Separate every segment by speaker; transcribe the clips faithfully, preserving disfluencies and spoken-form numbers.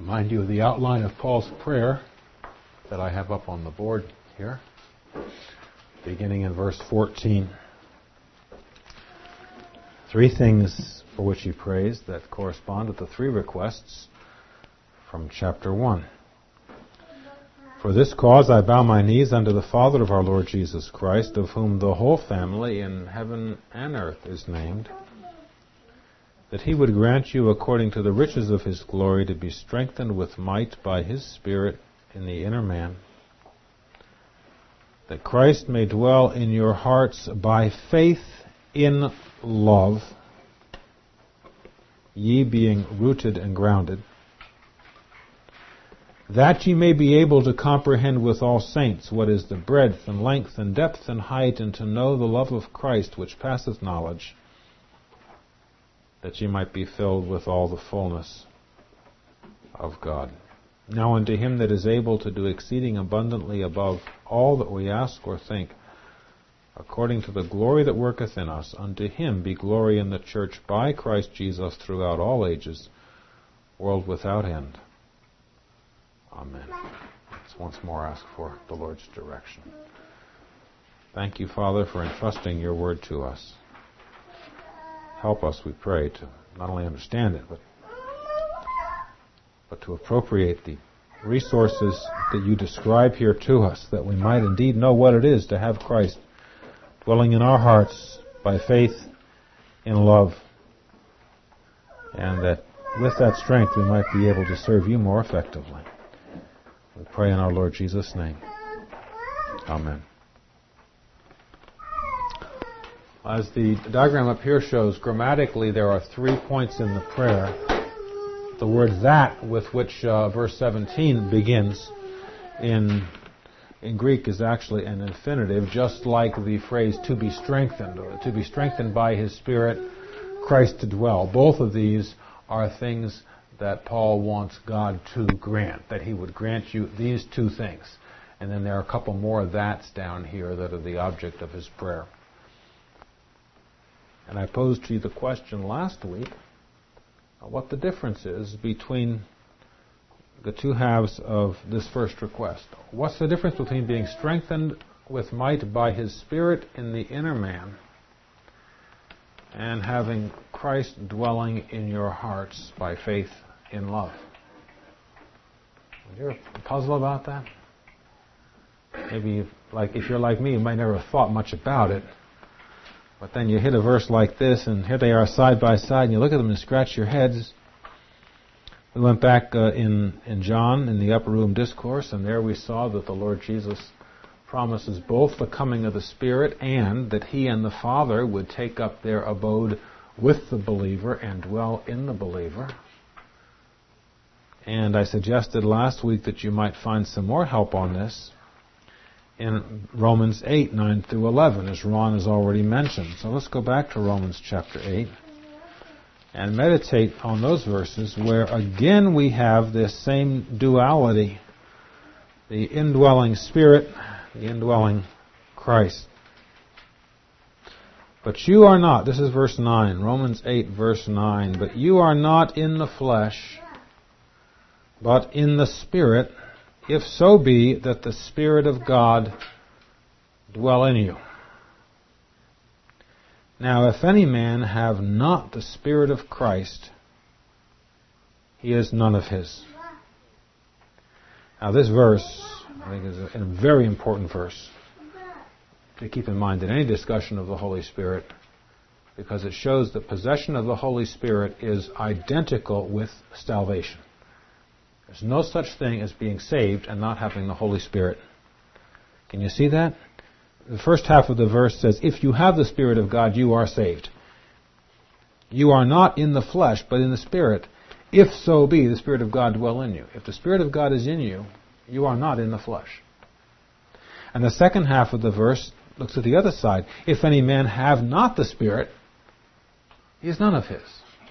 Speaker 1: Remind you of the outline of Paul's prayer that I have up on the board here, beginning in verse fourteen. Three things for which he prays that correspond with the three requests from chapter one. For this cause I bow my knees unto the Father of our Lord Jesus Christ, of whom the whole family in heaven and earth is named, that he would grant you according to the riches of his glory to be strengthened with might by his Spirit in the inner man, that Christ may dwell in your hearts by faith in love, ye being rooted and grounded, that ye may be able to comprehend with all saints what is the breadth and length and depth and height, and to know the love of Christ which passeth knowledge, that ye might be filled with all the fullness of God. Now unto him that is able to do exceeding abundantly above all that we ask or think, according to the glory that worketh in us, unto him be glory in the church by Christ Jesus throughout all ages, world without end. Amen. Let's once more ask for the Lord's direction. Thank you, Father, for entrusting your word to us. Help us, we pray, to not only understand it, but, but to appropriate the resources that you describe here to us, that we might indeed know what it is to have Christ dwelling in our hearts by faith in love, and that with that strength we might be able to serve you more effectively. We pray in our Lord Jesus' name. Amen. As the diagram up here shows, grammatically there are three points in the prayer. The word that, with which uh, verse seventeen begins in in Greek, is actually an infinitive, just like the phrase to be strengthened, or to be strengthened by his Spirit, Christ to dwell. Both of these are things that Paul wants God to grant, that he would grant you these two things. And then there are a couple more that's down here that are the object of his prayer. And I posed to you the question last week, what the difference is between the two halves of this first request. What's the difference between being strengthened with might by his Spirit in the inner man and having Christ dwelling in your hearts by faith in love? You're puzzled about that? Maybe, like if you're like me, you might never have thought much about it. But then you hit a verse like this, and here they are side by side, and you look at them and scratch your heads. We went back uh, in, in John, in the upper room discourse, and there we saw that the Lord Jesus promises both the coming of the Spirit and that he and the Father would take up their abode with the believer and dwell in the believer. And I suggested last week that you might find some more help on this in Romans eight, nine through eleven, as Ron has already mentioned. So let's go back to Romans chapter eight and meditate on those verses where again we have this same duality, the indwelling Spirit, the indwelling Christ. But you are not, this is verse nine, Romans eight, verse nine, but you are not in the flesh, but in the Spirit, if so be that the Spirit of God dwell in you. Now, if any man have not the Spirit of Christ, he is none of his. Now, this verse, I think, is a, a very important verse to keep in mind in any discussion of the Holy Spirit, because it shows that possession of the Holy Spirit is identical with salvation. There's no such thing as being saved and not having the Holy Spirit. Can you see that? The first half of the verse says, if you have the Spirit of God, you are saved. You are not in the flesh, but in the Spirit, if so be the Spirit of God dwell in you. If the Spirit of God is in you, you are not in the flesh. And the second half of the verse looks at the other side. If any man have not the Spirit, he is none of his.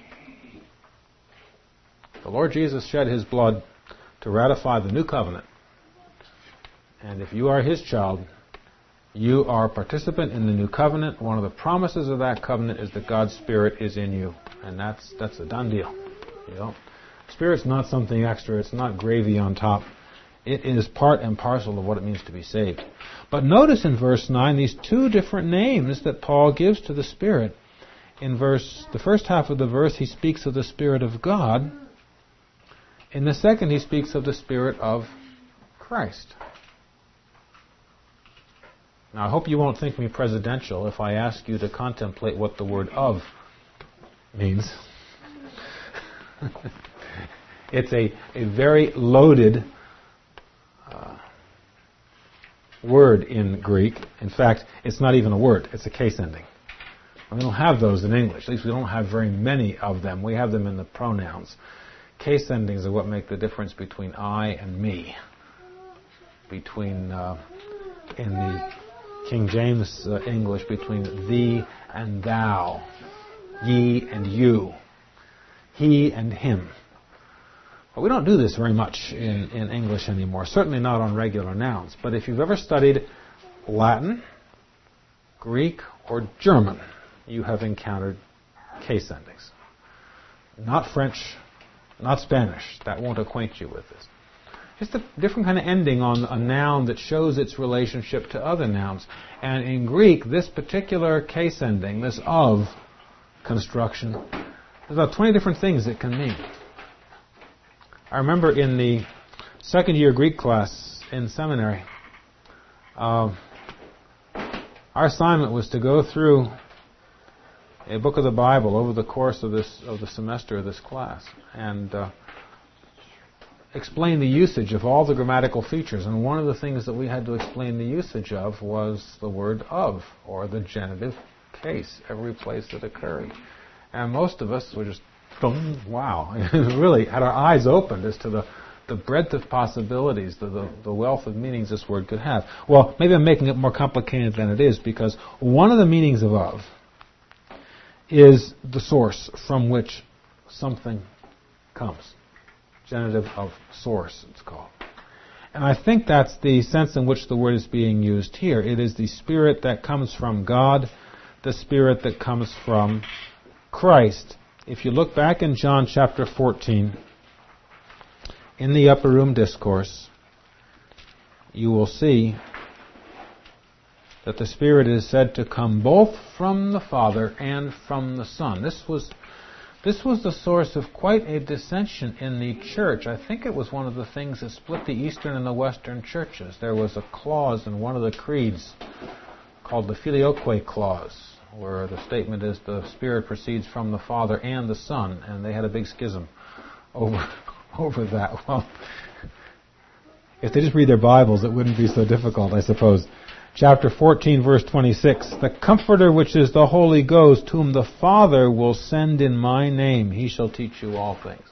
Speaker 1: The Lord Jesus shed his blood to ratify the new covenant. And if you are his child, you are a participant in the new covenant. One of the promises of that covenant is that God's Spirit is in you. And that's that's a done deal. You don't Spirit's not something extra. It's not gravy on top. It is part and parcel of what it means to be saved. But notice in verse nine these two different names that Paul gives to the Spirit. In verse, the first half of the verse, he speaks of the Spirit of God. In the second, he speaks of the Spirit of Christ. Now, I hope you won't think me presidential if I ask you to contemplate what the word "of" means. It's a, a very loaded uh, word in Greek. In fact, it's not even a word. It's a case ending. We don't have those in English. At least we don't have very many of them. We have them in the pronouns. Case endings are what make the difference between I and me. Between, uh, in the King James uh, English, between thee and thou, ye and you, he and him. But we don't do this very much in, in English anymore, certainly not on regular nouns. But if you've ever studied Latin, Greek, or German, you have encountered case endings. Not French, not Spanish. That won't acquaint you with this. Just a different kind of ending on a noun that shows its relationship to other nouns. And in Greek, this particular case ending, this "of" construction, there's about twenty different things it can mean. I remember in the second year Greek class in seminary, uh, our assignment was to go through a book of the Bible over the course of this of the semester of this class and uh, explain the usage of all the grammatical features. And one of the things that we had to explain the usage of was the word "of," or the genitive case, every place it occurred. And most of us were just, wow, really had our eyes opened as to the, the breadth of possibilities, the, the, the wealth of meanings this word could have. Well, maybe I'm making it more complicated than it is, because one of the meanings of "of" is the source from which something comes. Genitive of source, it's called. And I think that's the sense in which the word is being used here. It is the Spirit that comes from God, the Spirit that comes from Christ. If you look back in John chapter fourteen, in the Upper Room Discourse, you will see that the Spirit is said to come both from the Father and from the Son. This was This was the source of quite a dissension in the church. I think it was one of the things that split the Eastern and the Western churches. There was a clause in one of the creeds called the Filioque Clause, where the statement is the Spirit proceeds from the Father and the Son, and they had a big schism over, over that. Well, if they just read their Bibles, it wouldn't be so difficult, I suppose. Chapter fourteen, verse twenty-six, the Comforter which is the Holy Ghost, whom the Father will send in my name, he shall teach you all things.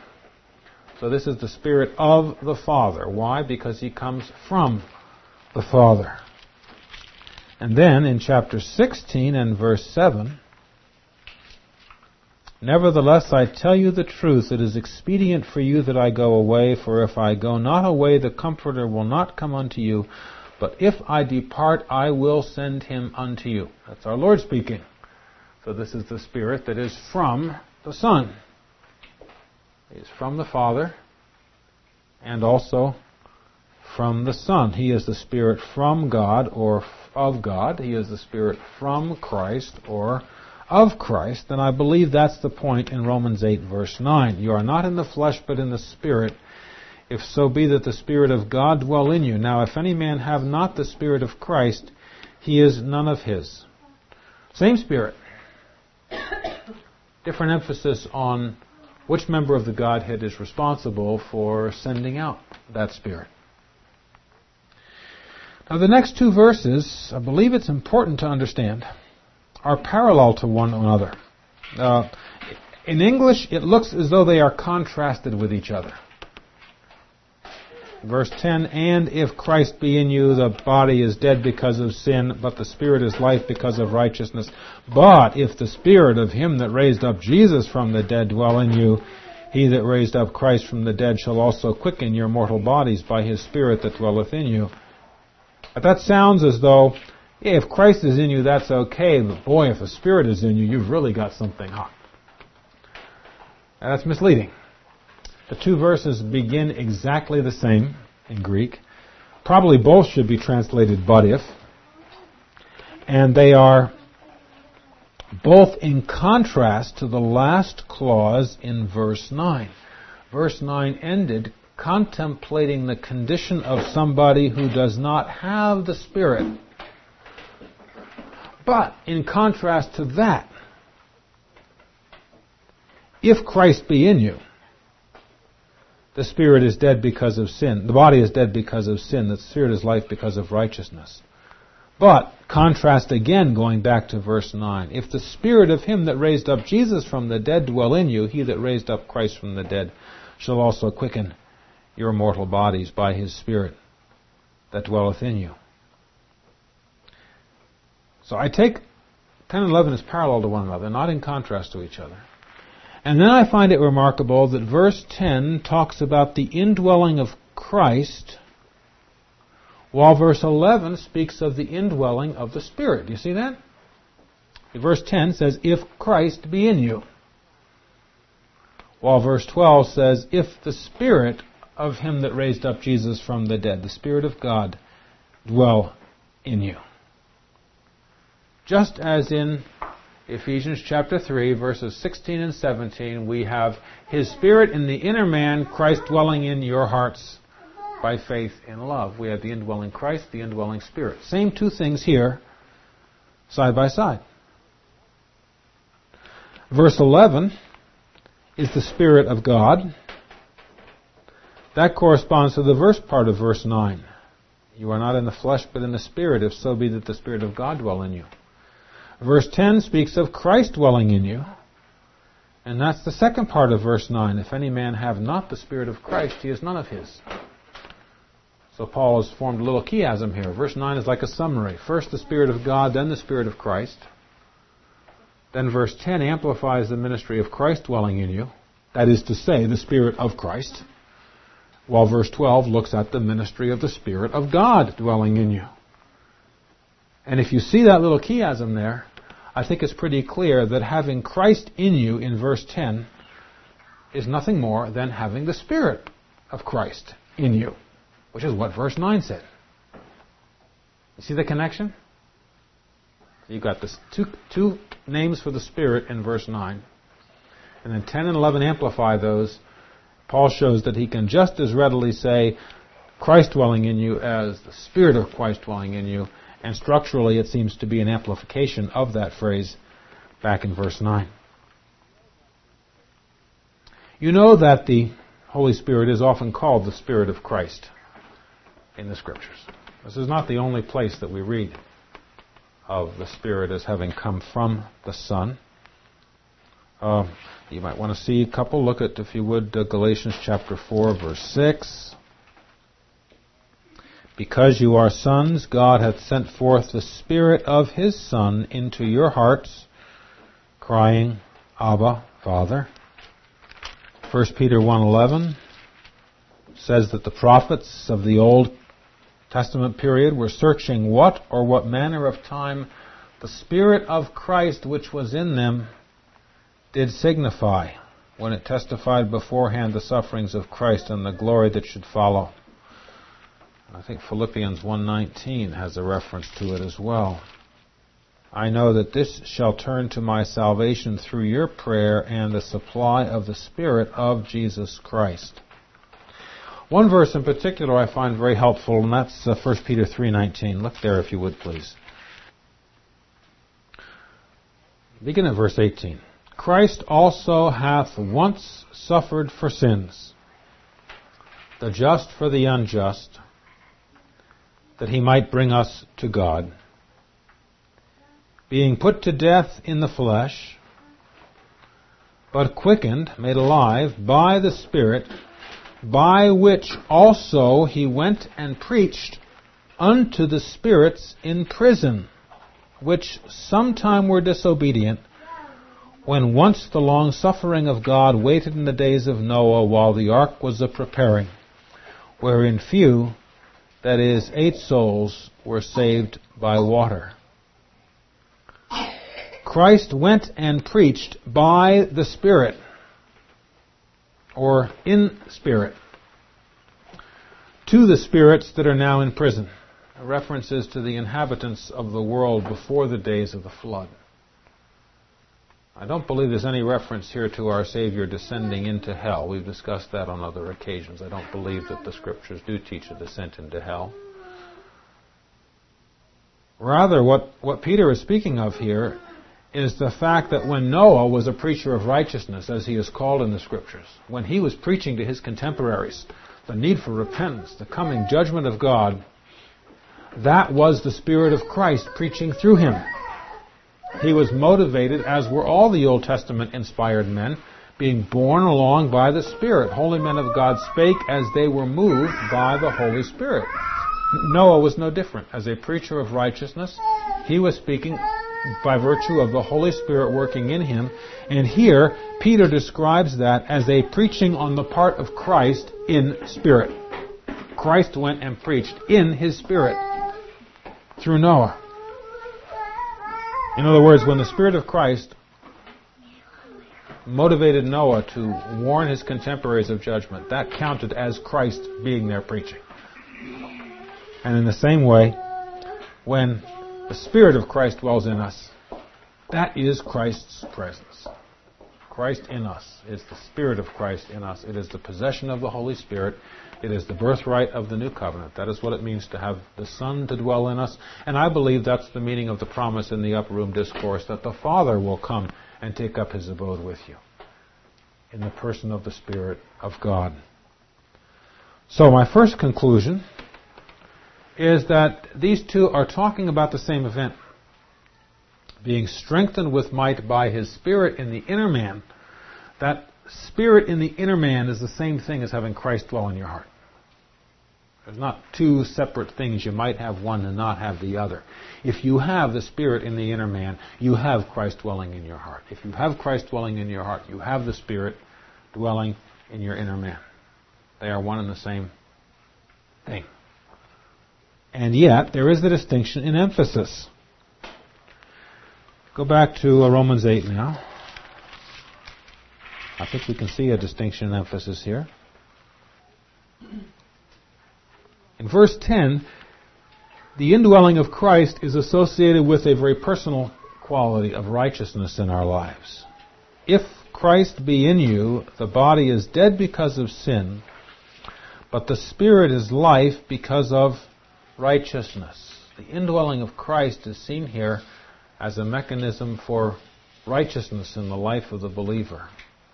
Speaker 1: So this is the Spirit of the Father. Why? Because he comes from the Father. And then in chapter sixteen and verse seven, nevertheless I tell you the truth, it is expedient for you that I go away, for if I go not away, the Comforter will not come unto you. But if I depart, I will send him unto you. That's our Lord speaking. So this is the Spirit that is from the Son. He is from the Father and also from the Son. He is the Spirit from God or of God. He is the Spirit from Christ or of Christ. And I believe that's the point in Romans eight, verse nine. You are not in the flesh, but in the Spirit, if so be that the Spirit of God dwell in you. Now, if any man have not the Spirit of Christ, he is none of his. Same Spirit. Different emphasis on which member of the Godhead is responsible for sending out that Spirit. Now, the next two verses, I believe it's important to understand, are parallel to one another. Uh, in English, it looks as though they are contrasted with each other. Verse ten, and if Christ be in you, the body is dead because of sin, but the Spirit is life because of righteousness. But if the Spirit of him that raised up Jesus from the dead dwell in you, he that raised up Christ from the dead shall also quicken your mortal bodies by his Spirit that dwelleth in you. But that sounds as though, yeah, if Christ is in you, that's okay, but boy, if the Spirit is in you, you've really got something hot. And that's misleading. The two verses begin exactly the same in Greek. Probably both should be translated "but if." And they are both in contrast to the last clause in verse nine. Verse nine ended contemplating the condition of somebody who does not have the Spirit. But in contrast to that, if Christ be in you, the spirit is dead because of sin. The body is dead because of sin. The spirit is life because of righteousness. But, contrast again, going back to verse nine. If the spirit of him that raised up Jesus from the dead dwell in you, he that raised up Christ from the dead shall also quicken your mortal bodies by his Spirit that dwelleth in you. So I take ten and eleven as parallel to one another, not in contrast to each other. And then I find it remarkable that verse ten talks about the indwelling of Christ, while verse eleven speaks of the indwelling of the Spirit. Do you see that? Verse ten says, if Christ be in you. While verse twelve says, if the Spirit of him that raised up Jesus from the dead, the Spirit of God, dwell in you. Just as in Ephesians chapter three, verses sixteen and seventeen, we have his Spirit in the inner man, Christ dwelling in your hearts by faith in love. We have the indwelling Christ, the indwelling Spirit. Same two things here, side by side. Verse eleven is the Spirit of God. That corresponds to the verse part of verse nine. You are not in the flesh, but in the Spirit, if so be that the Spirit of God dwell in you. Verse ten speaks of Christ dwelling in you. And that's the second part of verse nine. If any man have not the Spirit of Christ, he is none of his. So Paul has formed a little chiasm here. Verse nine is like a summary. First the Spirit of God, then the Spirit of Christ. Then verse ten amplifies the ministry of Christ dwelling in you. That is to say, the Spirit of Christ. While verse twelve looks at the ministry of the Spirit of God dwelling in you. And if you see that little chiasm there, I think it's pretty clear that having Christ in you in verse ten is nothing more than having the Spirit of Christ in you, which is what verse nine said. You see the connection? You've got this two, two names for the Spirit in verse nine. And then ten and eleven amplify those. Paul shows that he can just as readily say Christ dwelling in you as the Spirit of Christ dwelling in you. And structurally it seems to be an amplification of that phrase back in verse nine. You know that the Holy Spirit is often called the Spirit of Christ in the Scriptures. This is not the only place that we read of the Spirit as having come from the Son. Uh, you might want to see a couple. Look at, if you would, uh, Galatians chapter four, verse six. Because you are sons, God hath sent forth the Spirit of His Son into your hearts, crying, Abba, Father. First Peter one eleven says that the prophets of the Old Testament period were searching what or what manner of time the Spirit of Christ which was in them did signify, when it testified beforehand the sufferings of Christ and the glory that should follow. I think Philippians one nineteen has a reference to it as well. I know that this shall turn to my salvation through your prayer and the supply of the Spirit of Jesus Christ. One verse in particular I find very helpful, and that's uh, First Peter three nineteen. Look there if you would, please. Begin at verse eighteen. Christ also hath once suffered for sins, the just for the unjust, that he might bring us to God, being put to death in the flesh, but quickened, made alive, by the Spirit, by which also he went and preached unto the spirits in prison, which sometime were disobedient, when once the long suffering of God waited in the days of Noah while the ark was a preparing, wherein few, that is, eight souls, were saved by water. Christ went and preached by the Spirit, or in spirit, to the spirits that are now in prison. References to the inhabitants of the world before the days of the flood. I don't believe there's any reference here to our Savior descending into hell. We've discussed that on other occasions. I don't believe that the Scriptures do teach a descent into hell. Rather, what, what Peter is speaking of here is the fact that when Noah was a preacher of righteousness, as he is called in the Scriptures, when he was preaching to his contemporaries the need for repentance, the coming judgment of God, that was the Spirit of Christ preaching through him. He was motivated, as were all the Old Testament inspired men, being borne along by the Spirit. Holy men of God spake as they were moved by the Holy Spirit. Noah was no different. As a preacher of righteousness, he was speaking by virtue of the Holy Spirit working in him. And here, Peter describes that as a preaching on the part of Christ in spirit. Christ went and preached in his Spirit through Noah. In other words, when the Spirit of Christ motivated Noah to warn his contemporaries of judgment, that counted as Christ being there preaching. And in the same way, when the Spirit of Christ dwells in us, that is Christ's presence. Christ in us is the Spirit of Christ in us. It is the possession of the Holy Spirit. It is the birthright of the new covenant. That is what it means to have the Son to dwell in us. And I believe that's the meaning of the promise in the Upper Room Discourse, that the Father will come and take up his abode with you in the person of the Spirit of God. So my first conclusion is that these two are talking about the same event. Being strengthened with might by his Spirit in the inner man. That Spirit in the inner man is the same thing as having Christ dwell in your heart. There's not two separate things. You might have one and not have the other. If you have the Spirit in the inner man, you have Christ dwelling in your heart. If you have Christ dwelling in your heart, you have the Spirit dwelling in your inner man. They are one and the same thing. And yet, there is a distinction in emphasis. Go back to Romans eight now. I think we can see a distinction in emphasis here. In verse ten, the indwelling of Christ is associated with a very personal quality of righteousness in our lives. If Christ be in you, the body is dead because of sin, but the Spirit is life because of righteousness. The indwelling of Christ is seen here as a mechanism for righteousness in the life of the believer.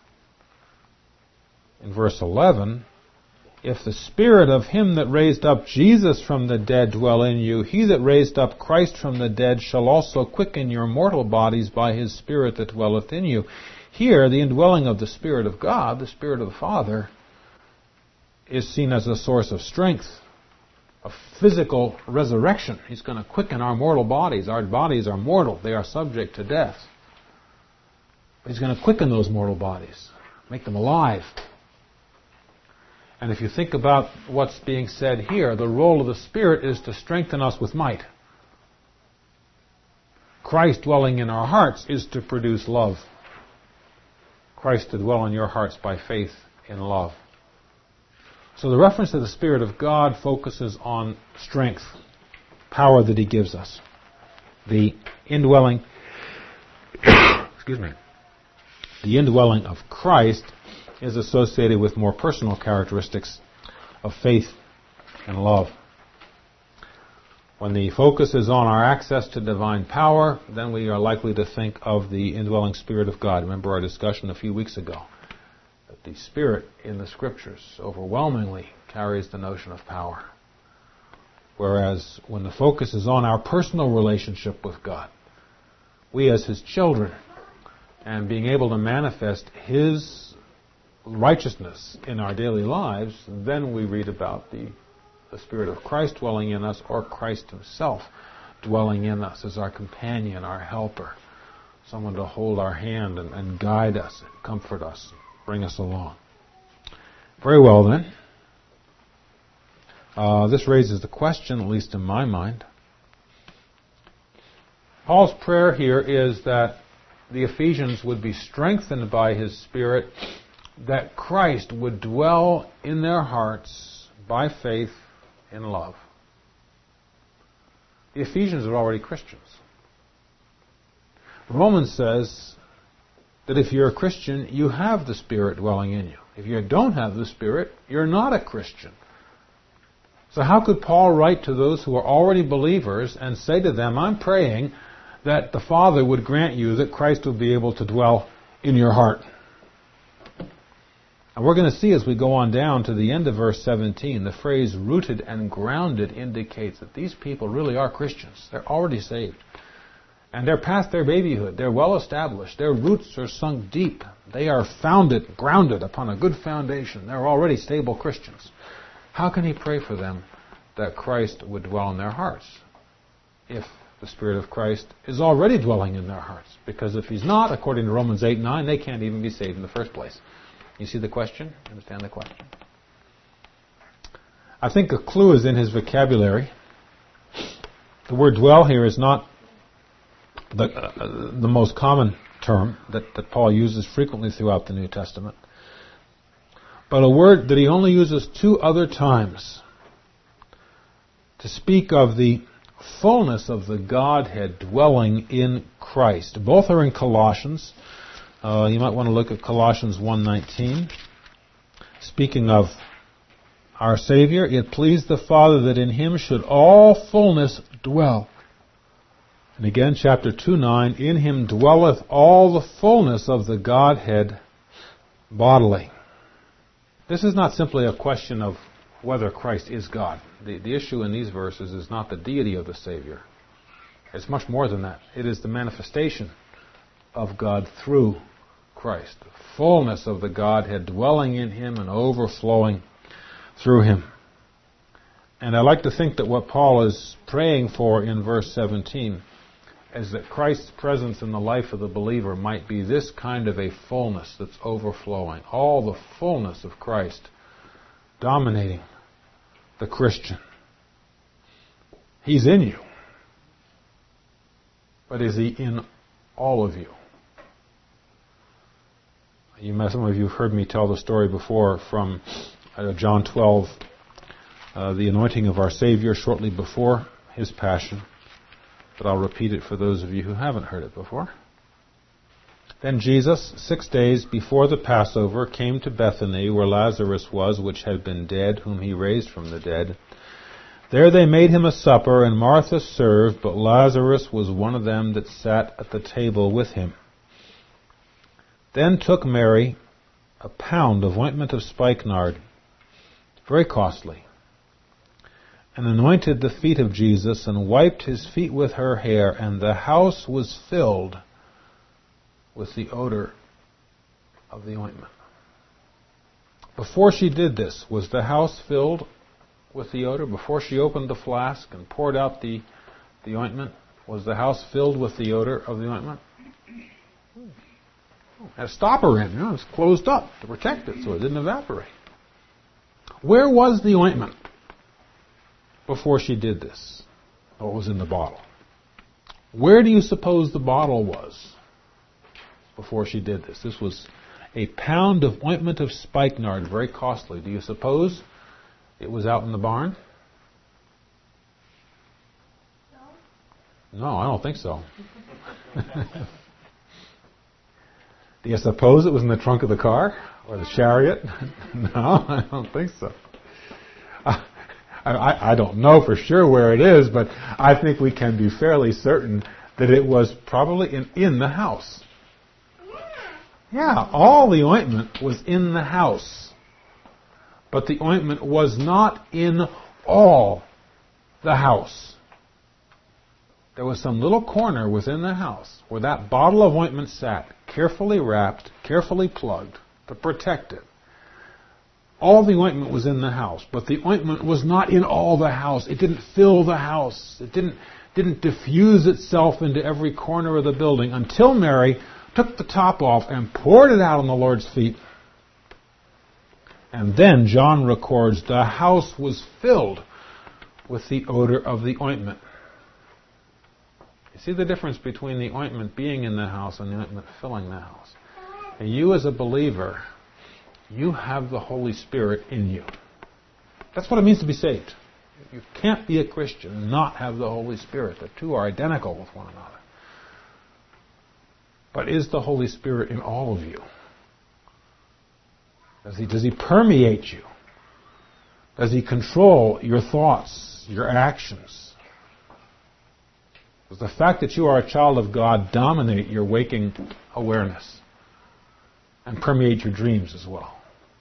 Speaker 1: In verse eleven, if the Spirit of him that raised up Jesus from the dead dwell in you, he that raised up Christ from the dead shall also quicken your mortal bodies by his Spirit that dwelleth in you. Here, the indwelling of the Spirit of God, the Spirit of the Father, is seen as a source of strength, of physical resurrection. He's going to quicken our mortal bodies. Our bodies are mortal. They are subject to death. But he's going to quicken those mortal bodies, make them alive. And if you think about what's being said here, the role of the Spirit is to strengthen us with might. Christ dwelling in our hearts is to produce love. Christ to dwell in your hearts by faith in love. So the reference to the Spirit of God focuses on strength, power that he gives us. The indwelling, excuse me, the indwelling of Christ is associated with more personal characteristics of faith and love. When the focus is on our access to divine power, then we are likely to think of the indwelling Spirit of God. Remember our discussion a few weeks ago. That the Spirit in the Scriptures overwhelmingly carries the notion of power. Whereas when the focus is on our personal relationship with God, we as his children, and being able to manifest his righteousness in our daily lives, then we read about the, the Spirit of Christ dwelling in us, or Christ himself dwelling in us as our companion, our helper, someone to hold our hand and, and guide us, and comfort us, and bring us along. Very well then. Uh, this raises the question, at least in my mind. Paul's prayer here is that the Ephesians would be strengthened by his Spirit that Christ would dwell in their hearts by faith in love. The Ephesians are already Christians. Romans says that if you're a Christian, you have the Spirit dwelling in you. If you don't have the Spirit, you're not a Christian. So how could Paul write to those who are already believers and say to them, I'm praying that the Father would grant you that Christ will be able to dwell in your heart? And we're going to see as we go on down to the end of verse seventeen, the phrase rooted and grounded indicates that these people really are Christians. They're already saved. And they're past their babyhood. They're well established. Their roots are sunk deep. They are founded, grounded upon a good foundation. They're already stable Christians. How can he pray for them that Christ would dwell in their hearts if the Spirit of Christ is already dwelling in their hearts? Because if he's not, according to Romans eight nine, they can't even be saved in the first place. You see the question? Understand the question? I think a clue is in his vocabulary. The word dwell here is not the, uh, the most common term that, that Paul uses frequently throughout the New Testament, but a word that he only uses two other times to speak of the fullness of the Godhead dwelling in Christ. Both are in Colossians. Uh, you might want to look at Colossians one nineteen. Speaking of our Savior, it pleased the Father that in Him should all fullness dwell. And again, chapter two nine, in Him dwelleth all the fullness of the Godhead bodily. This is not simply a question of whether Christ is God. The, the issue in these verses is not the deity of the Savior. It's much more than that. It is the manifestation of God through Christ. The fullness of the Godhead dwelling in Him and overflowing through Him. And I like to think that what Paul is praying for in verse seventeen is that Christ's presence in the life of the believer might be this kind of a fullness that's overflowing. All the fullness of Christ dominating the Christian. He's in you. But is He in all of you? You may, some of you have heard me tell the story before from uh, John twelve, uh, the anointing of our Savior shortly before His passion. But I'll repeat it for those of you who haven't heard it before. Then Jesus, six days before the Passover, came to Bethany, where Lazarus was, which had been dead, whom He raised from the dead. There they made Him a supper, and Martha served, but Lazarus was one of them that sat at the table with Him. Then took Mary a pound of ointment of spikenard, very costly, and anointed the feet of Jesus, and wiped His feet with her hair, and the house was filled with the odor of the ointment. Before she did this, was the house filled with the odor? Before she opened the flask and poured out the, the ointment, was the house filled with the odor of the ointment? Had a stopper in, you know, it's closed up to protect it so it didn't evaporate. Where was the ointment before she did this? Oh, it was in the bottle. Where do you suppose the bottle was before she did this? This was a pound of ointment of spikenard, very costly. Do you suppose it was out in the barn? No, no, I don't think so. Do you suppose it was in the trunk of the car or the chariot? No, I don't think so. I, I, I don't know for sure where it is, but I think we can be fairly certain that it was probably in, in the house. Yeah, all the ointment was in the house. But the ointment was not in all the house. There was some little corner within the house where that bottle of ointment sat, carefully wrapped, carefully plugged to protect it. All the ointment was in the house, but the ointment was not in all the house. It didn't fill the house. It didn't, didn't diffuse itself into every corner of the building until Mary took the top off and poured it out on the Lord's feet. And then John records the house was filled with the odor of the ointment. You see the difference between the ointment being in the house and the ointment filling the house. And you as a believer You have the Holy Spirit in you. That's what it means to be saved. You can't be a Christian and not have the Holy Spirit. The two are identical with one another. But is the Holy Spirit in all of you? Does he, does he permeate you? Does he control your thoughts, your actions? Does the fact that you are a child of God dominate your waking awareness and permeate your dreams as well?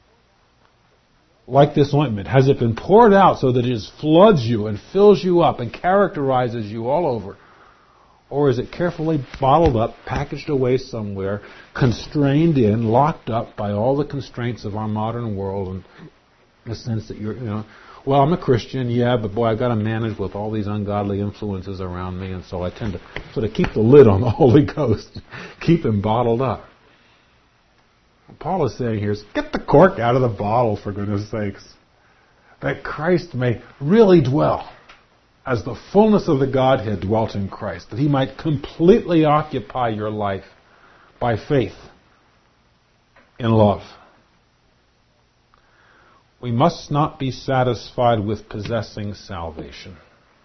Speaker 1: Like this ointment, has it been poured out so that it just floods you and fills you up and characterizes you all over? Or is it carefully bottled up, packaged away somewhere, constrained in, locked up by all the constraints of our modern world, and the sense that you're, you know, well, I'm a Christian, yeah, but boy, I've got to manage with all these ungodly influences around me, and so I tend to sort of keep the lid on the Holy Ghost, keep him bottled up. What Paul is saying here is, get the cork out of the bottle, for goodness sakes, that Christ may really dwell as the fullness of the Godhead dwelt in Christ, that he might completely occupy your life by faith in love. We must not be satisfied with possessing salvation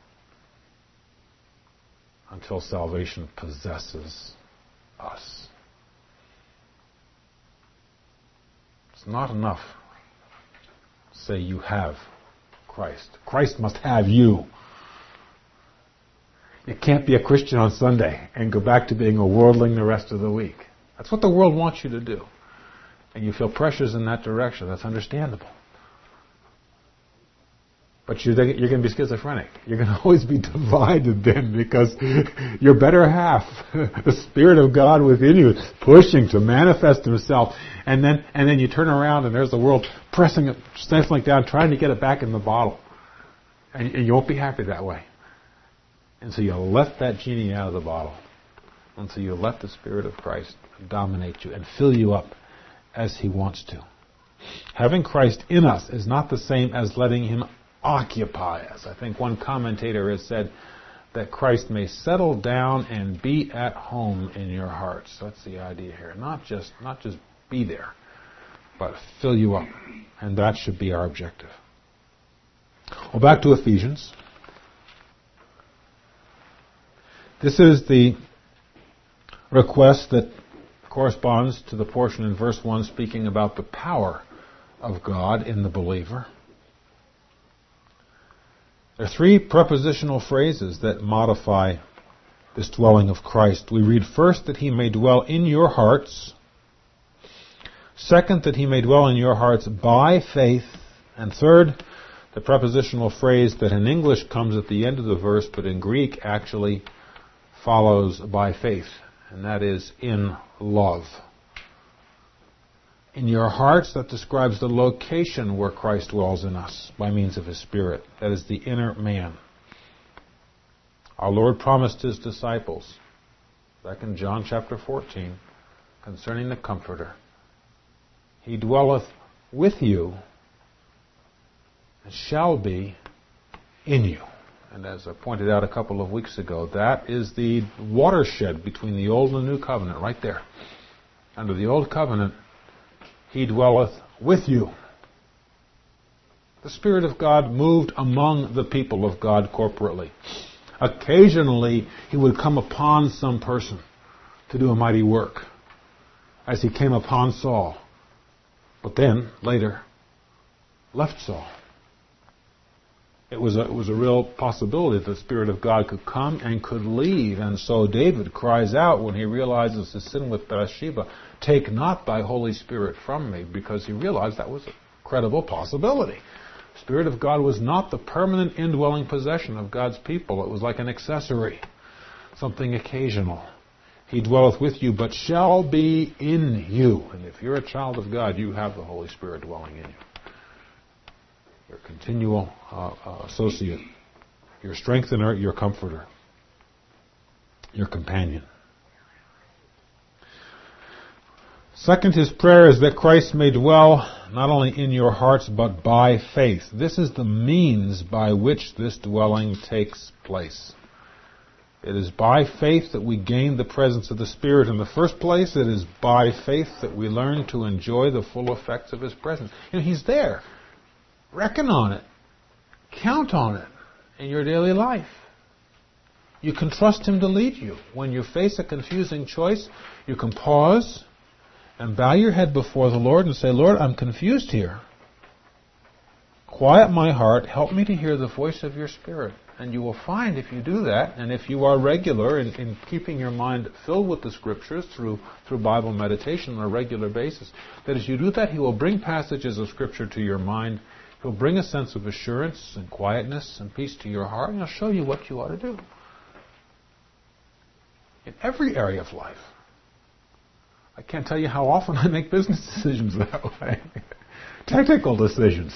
Speaker 1: until salvation possesses us. It's not enough to say you have Christ. Christ must have you. You can't be a Christian on Sunday and go back to being a worldling the rest of the week. That's what the world wants you to do. And you feel pressures in that direction. That's understandable. But you're, you're going to be schizophrenic. You're going to always be divided then, because your better half, the Spirit of God within you, is pushing to manifest himself. And then and then you turn around and there's the world pressing it, stifling down, trying to get it back in the bottle. And, and you won't be happy that way. And so you let that genie out of the bottle. And so you let the Spirit of Christ dominate you and fill you up as he wants to. Having Christ in us is not the same as letting him occupy us. I think one commentator has said that Christ may settle down and be at home in your hearts. That's the idea here. Not just, not just be there, but fill you up. And that should be our objective. Well, back to Ephesians. This is the request that corresponds to the portion in verse one speaking about the power of God in the believer. There are three prepositional phrases that modify this dwelling of Christ. We read first that he may dwell in your hearts. Second, that he may dwell in your hearts by faith. And third, the prepositional phrase that in English comes at the end of the verse, but in Greek actually follows by faith, and that is in love. In your hearts, that describes the location where Christ dwells in us by means of his Spirit. That is the inner man. Our Lord promised his disciples, back in John chapter fourteen, concerning the Comforter, he dwelleth with you and shall be in you. And as I pointed out a couple of weeks ago, that is the watershed between the Old and the New Covenant, right there. Under the Old Covenant, he dwelleth with you. The Spirit of God moved among the people of God corporately. Occasionally, he would come upon some person to do a mighty work, as he came upon Saul. But then, later, left Saul. It was a, it was a real possibility that the Spirit of God could come and could leave. And so David cries out when he realizes his sin with Bathsheba, "Take not thy Holy Spirit from me," because he realized that was a credible possibility. The Spirit of God was not the permanent indwelling possession of God's people. It was like an accessory, something occasional. He dwelleth with you, but shall be in you. And if you're a child of God, you have the Holy Spirit dwelling in you. Your continual uh, uh, associate, your strengthener, your comforter, your companion. Second, his prayer is that Christ may dwell not only in your hearts, but by faith. This is the means by which this dwelling takes place. It is by faith that we gain the presence of the Spirit in the first place. It is by faith that we learn to enjoy the full effects of His presence. You know, He's there. Reckon on it. Count on it in your daily life. You can trust Him to lead you. When you face a confusing choice, you can pause and bow your head before the Lord and say, Lord, I'm confused here. Quiet my heart. Help me to hear the voice of your Spirit. And you will find if you do that, and if you are regular in, in keeping your mind filled with the Scriptures through, through Bible meditation on a regular basis, that as you do that, He will bring passages of Scripture to your mind. He'll bring a sense of assurance and quietness and peace to your heart, and He'll show you what you ought to do. In every area of life. I can't tell you how often I make business decisions that way. Technical decisions.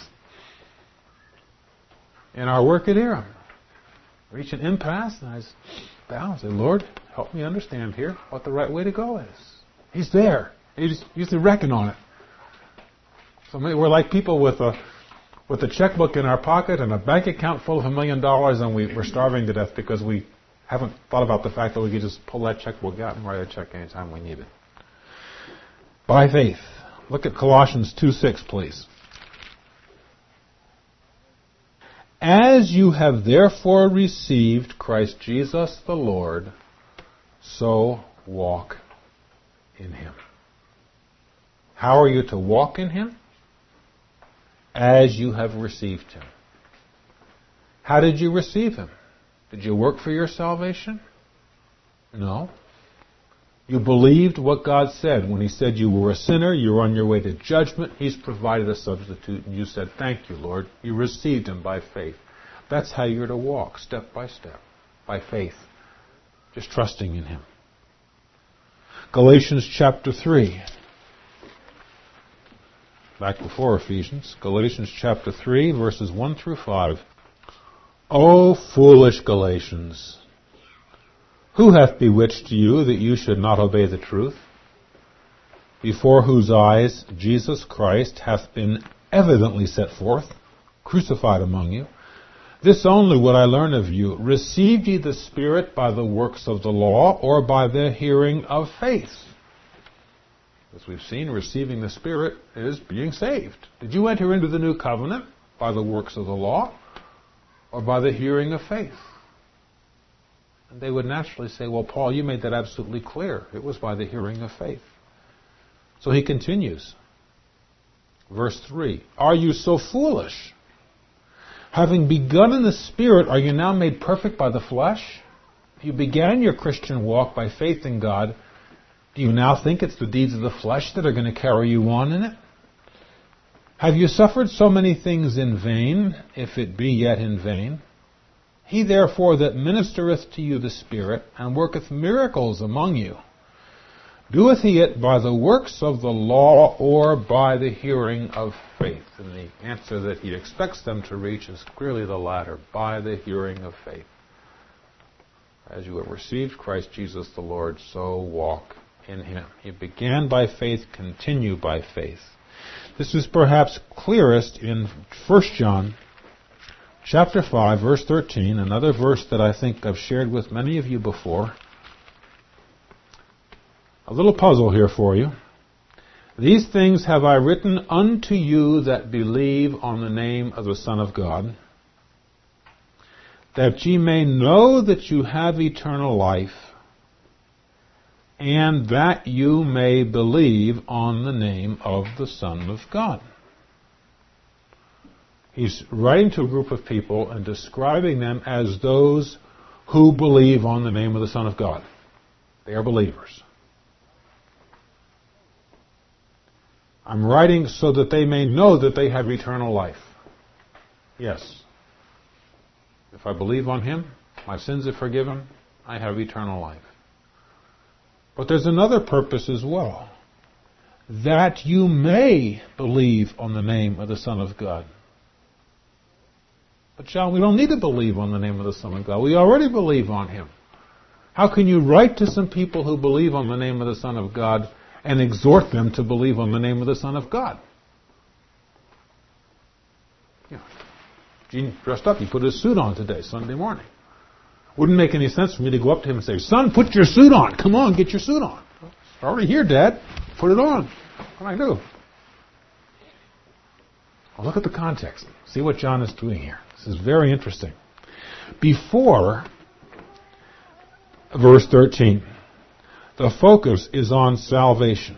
Speaker 1: In our work at Aram. Reach an impasse, and I bow and say, Lord, help me understand here what the right way to go is. He's there. You just you just reckon on it. So we're like people with a with a checkbook in our pocket and a bank account full of a million dollars, and we, we're starving to death because we haven't thought about the fact that we could just pull that checkbook out and write a check anytime we need it. By faith. Look at Colossians two six, please. As you have therefore received Christ Jesus the Lord, so walk in Him. How are you to walk in Him? As you have received Him. How did you receive Him? Did you work for your salvation? No. You believed what God said. When He said you were a sinner, you were on your way to judgment, He's provided a substitute, and you said, thank you, Lord. You received Him by faith. That's how you're to walk, step by step, by faith, just trusting in Him. Galatians chapter three. Back before Ephesians. Galatians chapter three, verses one through five. O foolish Galatians! Who hath bewitched you that you should not obey the truth? Before whose eyes Jesus Christ hath been evidently set forth, crucified among you. This only would I learn of you. Received ye the Spirit by the works of the law, or by the hearing of faith? As we've seen, receiving the Spirit is being saved. Did you enter into the new covenant by the works of the law, or by the hearing of faith? And they would naturally say, well, Paul, you made that absolutely clear. It was by the hearing of faith. So he continues. Verse three. Are you so foolish? Having begun in the Spirit, are you now made perfect by the flesh? If you began your Christian walk by faith in God, do you now think it's the deeds of the flesh that are going to carry you on in it? Have you suffered so many things in vain, if it be yet in vain? He therefore that ministereth to you the Spirit, and worketh miracles among you, doeth he it by the works of the law, or by the hearing of faith? And the answer that he expects them to reach is clearly the latter, by the hearing of faith. As you have received Christ Jesus the Lord, so walk in Him. You began by faith, continue by faith. This is perhaps clearest in First John chapter five, verse thirteen, another verse that I think I've shared with many of you before. A little puzzle here for you. These things have I written unto you that believe on the name of the Son of God, that ye may know that you have eternal life, and that you may believe on the name of the Son of God. He's writing to a group of people and describing them as those who believe on the name of the Son of God. They are believers. I'm writing so that they may know that they have eternal life. Yes. If I believe on Him, my sins are forgiven, I have eternal life. But there's another purpose as well. That you may believe on the name of the Son of God. But John, we don't need to believe on the name of the Son of God. We already believe on Him. How can you write to some people who believe on the name of the Son of God and exhort them to believe on the name of the Son of God? Yeah. Gene dressed up. He put his suit on today, Sunday morning. Wouldn't make any sense for me to go up to him and say, son, put your suit on. Come on, get your suit on. It's already here, Dad. Put it on. What do I do? Well, look at the context. See what John is doing here. This is very interesting. Before verse thirteen, the focus is on salvation.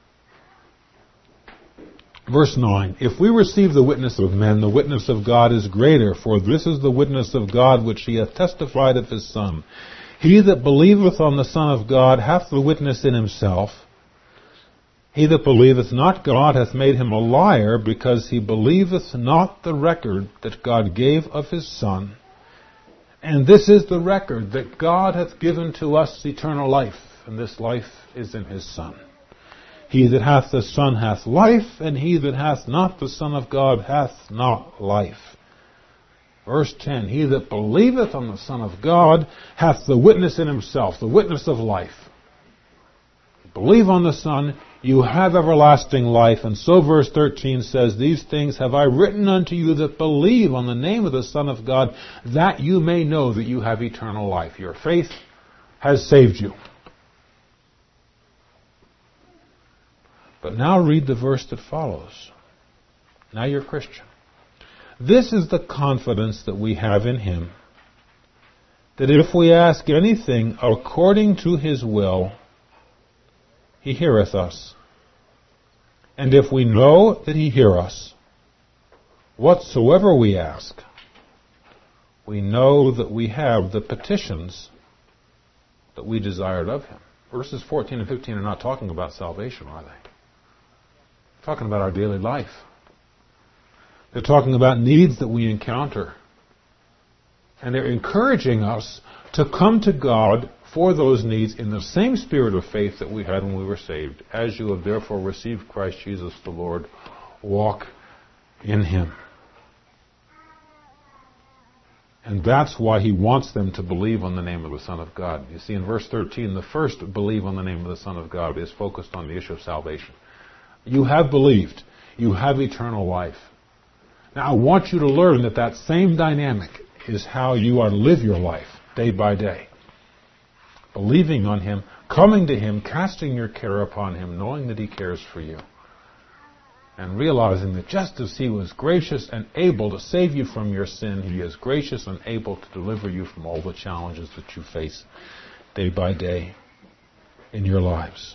Speaker 1: Verse nine, if we receive the witness of men, the witness of God is greater, for this is the witness of God which he hath testified of his Son. He that believeth on the Son of God hath the witness in himself. He that believeth not God hath made him a liar, because he believeth not the record that God gave of his Son. And this is the record, that God hath given to us eternal life, and this life is in his Son. He that hath the Son hath life, and he that hath not the Son of God hath not life. Verse ten, he that believeth on the Son of God hath the witness in himself, the witness of life. Believe on the Son, you have everlasting life. And so verse thirteen says, these things have I written unto you that believe on the name of the Son of God, that you may know that you have eternal life. Your faith has saved you. But now read the verse that follows. Now you're a Christian. This is the confidence that we have in him, that if we ask anything according to his will, he heareth us. And if we know that he hear us, whatsoever we ask, we know that we have the petitions that we desired of him. Verses fourteen and fifteen are not talking about salvation, are they? They're talking about our daily life. They're talking about needs that we encounter. And they're encouraging us to come to God for those needs in the same spirit of faith that we had when we were saved. As you have therefore received Christ Jesus the Lord, walk in him. And that's why he wants them to believe on the name of the Son of God. You see, in verse thirteen, the first believe on the name of the Son of God is focused on the issue of salvation. You have believed. You have eternal life. Now, I want you to learn that that same dynamic is how you are to live your life day by day. Believing on him, coming to him, casting your care upon him, knowing that he cares for you. And realizing that just as he was gracious and able to save you from your sin, he is gracious and able to deliver you from all the challenges that you face day by day in your lives.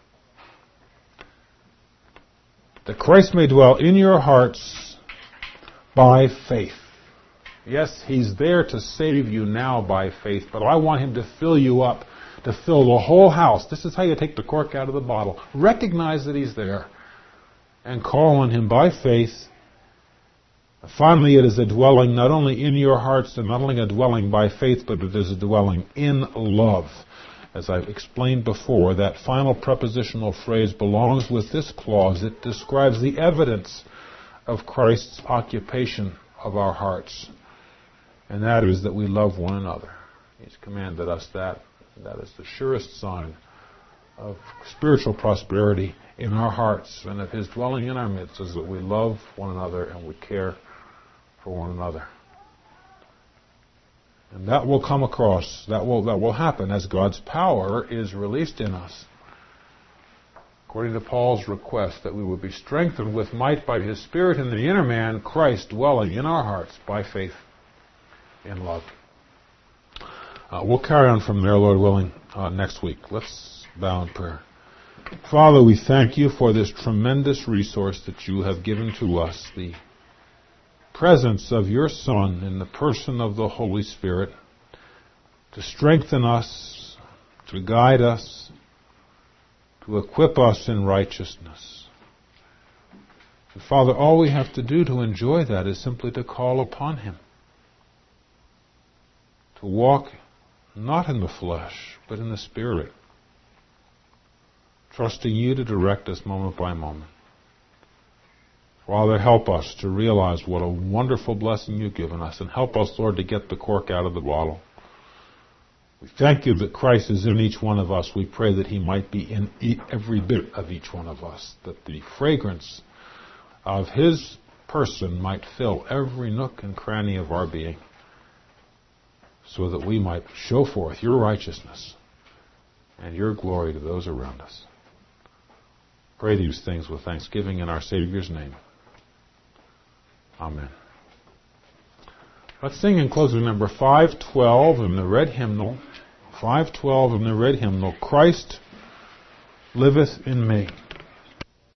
Speaker 1: That Christ may dwell in your hearts by faith. Yes, he's there to save you now by faith, but I want him to fill you up, to fill the whole house. This is how you take the cork out of the bottle. Recognize that he's there and call on him by faith. Finally, it is a dwelling not only in your hearts, and not only a dwelling by faith, but it is a dwelling in love. As I've explained before, that final prepositional phrase belongs with this clause. It describes the evidence of Christ's occupation of our hearts. And that is that we love one another. He's commanded us that. That is the surest sign of spiritual prosperity in our hearts and of his dwelling in our midst, is that we love one another and we care for one another. And that will come across, that will, that will happen as God's power is released in us. According to Paul's request, that we would be strengthened with might by his Spirit in the inner man, Christ dwelling in our hearts by faith in love. Uh, we'll carry on from there, Lord willing, uh, next week. Let's bow in prayer. Father, we thank you for this tremendous resource that you have given to us, the presence of your Son in the person of the Holy Spirit, to strengthen us, to guide us, to equip us in righteousness. And Father, all we have to do to enjoy that is simply to call upon him, to walk not in the flesh, but in the Spirit, trusting you to direct us moment by moment. Father, help us to realize what a wonderful blessing you've given us, and help us, Lord, to get the cork out of the bottle. We thank you that Christ is in each one of us. We pray that he might be in every bit of each one of us, that the fragrance of his person might fill every nook and cranny of our being, so that we might show forth your righteousness and your glory to those around us. Pray these things with thanksgiving in our Savior's name. Amen. Let's sing in closing number five twelve in the red hymnal. five twelve in the red hymnal, Christ liveth in me.